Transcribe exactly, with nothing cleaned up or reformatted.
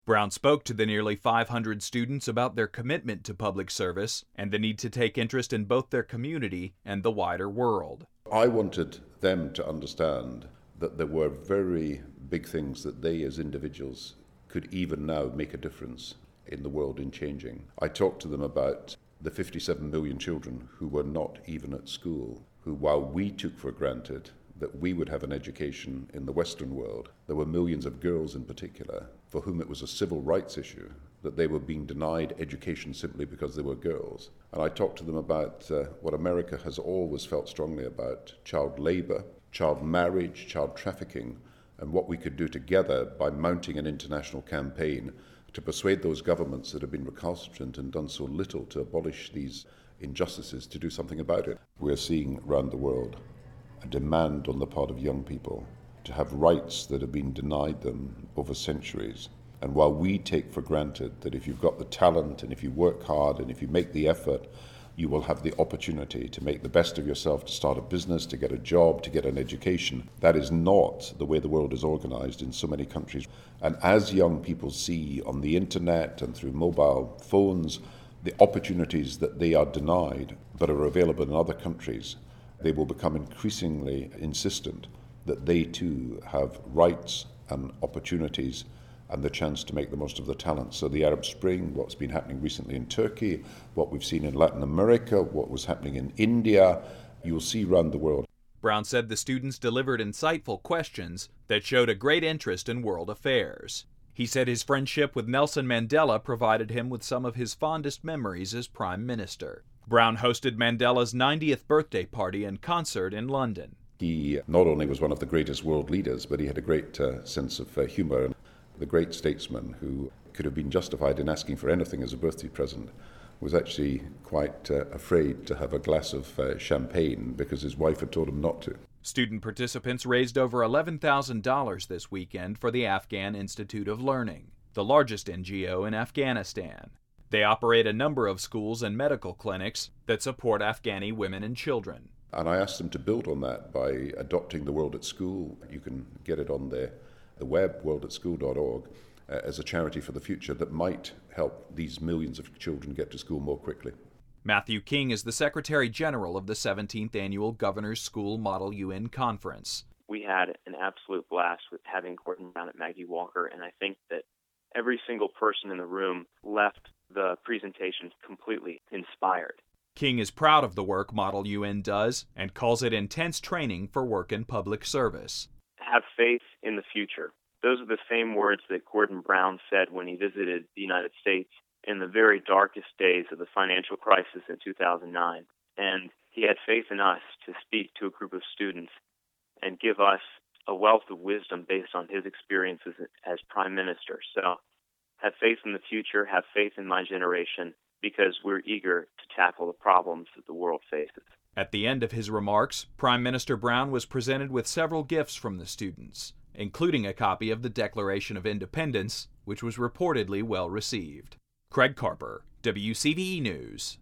Brown spoke to the nearly five hundred students about their commitment to public service and the need to take interest in both their community and the wider world. I wanted them to understand that there were very big things that they as individuals could even now make a difference in the world in changing. I talked to them about the fifty-seven million children who were not even at school, who, while we took for granted that we would have an education in the Western world, there were millions of girls in particular for whom it was a civil rights issue that they were being denied education simply because they were girls. And I talked to them about uh, what America has always felt strongly about: child labor, child marriage, child trafficking, and what we could do together by mounting an international campaign to persuade those governments that have been recalcitrant and done so little to abolish these injustices to do something about it. We're seeing around the world a demand on the part of young people to have rights that have been denied them over centuries. And while we take for granted that if you've got the talent and if you work hard and if you make the effort, you will have the opportunity to make the best of yourself, to start a business, to get a job, to get an education. That is not the way the world is organized in so many countries. And as young people see on the internet and through mobile phones the opportunities that they are denied but are available in other countries, they will become increasingly insistent that they too have rights and opportunities and the chance to make the most of the talent. So the Arab Spring, what's been happening recently in Turkey, what we've seen in Latin America, what was happening in India, you'll see around the world. Brown said the students delivered insightful questions that showed a great interest in world affairs. He said his friendship with Nelson Mandela provided him with some of his fondest memories as Prime Minister. Brown hosted Mandela's ninetieth birthday party and concert in London. He not only was one of the greatest world leaders, but he had a great uh, sense of uh, humor. The great statesman who could have been justified in asking for anything as a birthday present was actually quite uh, afraid to have a glass of uh, champagne because his wife had told him not to. Student participants raised over eleven thousand dollars this weekend for the Afghan Institute of Learning, the largest N G O in Afghanistan. They operate a number of schools and medical clinics that support Afghani women and children. And I asked them to build on that by adopting the World at School. You can get it on the, the web, world at school dot org, uh, as a charity for the future that might help these millions of children get to school more quickly. Matthew King is the Secretary General of the seventeenth Annual Governor's School Model U N Conference. We had an absolute blast with having Gordon Brown at Maggie Walker, and I think that every single person in the room left the presentation completely inspired. King is proud of the work Model U N does and calls it intense training for work in public service. Have faith in the future. Those are the same words that Gordon Brown said when he visited the United States in the very darkest days of the financial crisis in two thousand nine. And he had faith in us to speak to a group of students and give us a wealth of wisdom based on his experiences as Prime Minister. So have faith in the future, have faith in my generation, because we're eager to tackle the problems that the world faces. At the end of his remarks, Prime Minister Brown was presented with several gifts from the students, including a copy of the Declaration of Independence, which was reportedly well received. Craig Carper, W C V E News.